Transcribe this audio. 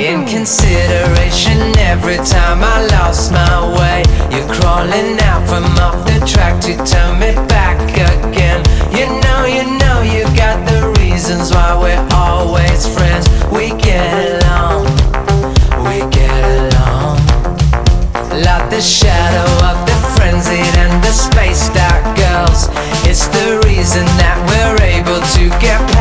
In consideration, every time I lost my way, you're crawling out from off the track to turn me back again. You know you got the reasons why we're always friends. We get along, we get along. Like the shadow of the frenzied and the spaced out girls, it's the reason that we're able to get